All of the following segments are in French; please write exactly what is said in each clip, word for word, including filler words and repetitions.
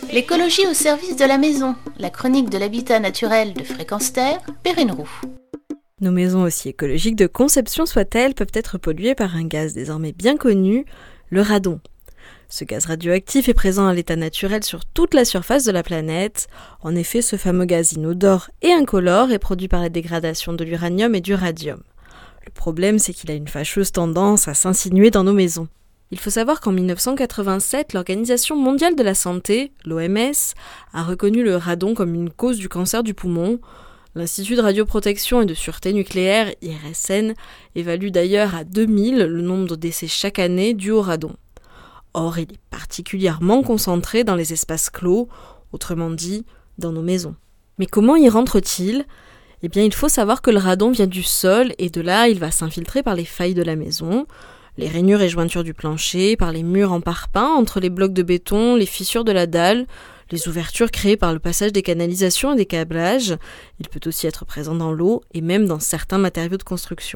L'écologie au service de la maison, la chronique de l'habitat naturel de Fréquence Terre, Perrine Roux. Nos maisons, aussi écologiques de conception soient-elles, peuvent être polluées par un gaz désormais bien connu, le radon. Ce gaz radioactif est présent à l'état naturel sur toute la surface de la planète. En effet, ce fameux gaz inodore et incolore est produit par la dégradation de l'uranium et du radium. Le problème, c'est qu'il a une fâcheuse tendance à s'insinuer dans nos maisons. Il faut savoir qu'en dix-neuf cent quatre-vingt-sept, l'Organisation mondiale de la santé, l'O M S, a reconnu le radon comme une cause du cancer du poumon. L'Institut de radioprotection et de sûreté nucléaire, I R S N, évalue d'ailleurs à deux mille le nombre de décès chaque année dus au radon. Or, il est particulièrement concentré dans les espaces clos, autrement dit, dans nos maisons. Mais comment y rentre-t-il ? Eh bien, il faut savoir que le radon vient du sol et de là, il va s'infiltrer par les failles de la maison, les rainures et jointures du plancher, par les murs en parpaing, entre les blocs de béton, les fissures de la dalle, les ouvertures créées par le passage des canalisations et des câblages. Il peut aussi être présent dans l'eau et même dans certains matériaux de construction.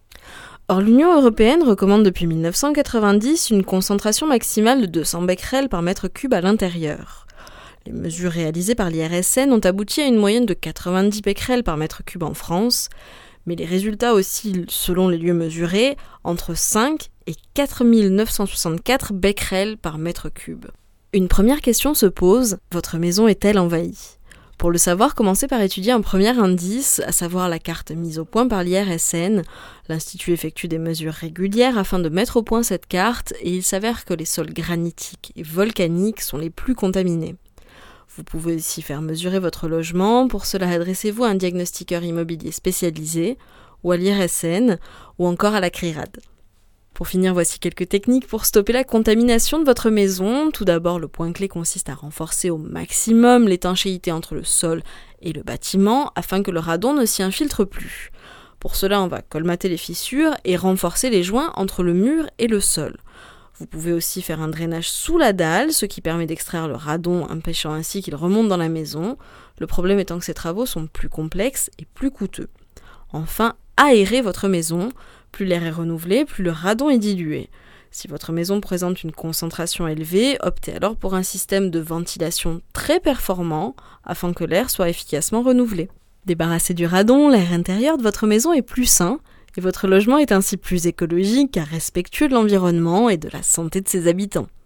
Or, l'Union européenne recommande depuis dix-neuf cent quatre-vingt-dix une concentration maximale de deux cents becquerels par mètre cube à l'intérieur. Les mesures réalisées par l'I R S N ont abouti à une moyenne de quatre-vingt-dix becquerels par mètre cube en France, mais les résultats oscillent, selon les lieux mesurés, entre cinq et quatre mille neuf cent soixante-quatre becquerels par mètre cube. Une première question se pose, votre maison est-elle envahie ? Pour le savoir, commencez par étudier un premier indice, à savoir la carte mise au point par l'I R S N. L'Institut effectue des mesures régulières afin de mettre au point cette carte et il s'avère que les sols granitiques et volcaniques sont les plus contaminés. Vous pouvez aussi faire mesurer votre logement. Pour cela, adressez-vous à un diagnostiqueur immobilier spécialisé, ou à l'I R S N, ou encore à la CRIRAD. Pour finir, voici quelques techniques pour stopper la contamination de votre maison. Tout d'abord, le point clé consiste à renforcer au maximum l'étanchéité entre le sol et le bâtiment, afin que le radon ne s'y infiltre plus. Pour cela, on va colmater les fissures et renforcer les joints entre le mur et le sol. Vous pouvez aussi faire un drainage sous la dalle, ce qui permet d'extraire le radon, empêchant ainsi qu'il remonte dans la maison. Le problème étant que ces travaux sont plus complexes et plus coûteux. Enfin, aérez votre maison. Plus l'air est renouvelé, plus le radon est dilué. Si votre maison présente une concentration élevée, optez alors pour un système de ventilation très performant, afin que l'air soit efficacement renouvelé. Débarrassé du radon, l'air intérieur de votre maison est plus sain, et votre logement est ainsi plus écologique car respectueux de l'environnement et de la santé de ses habitants.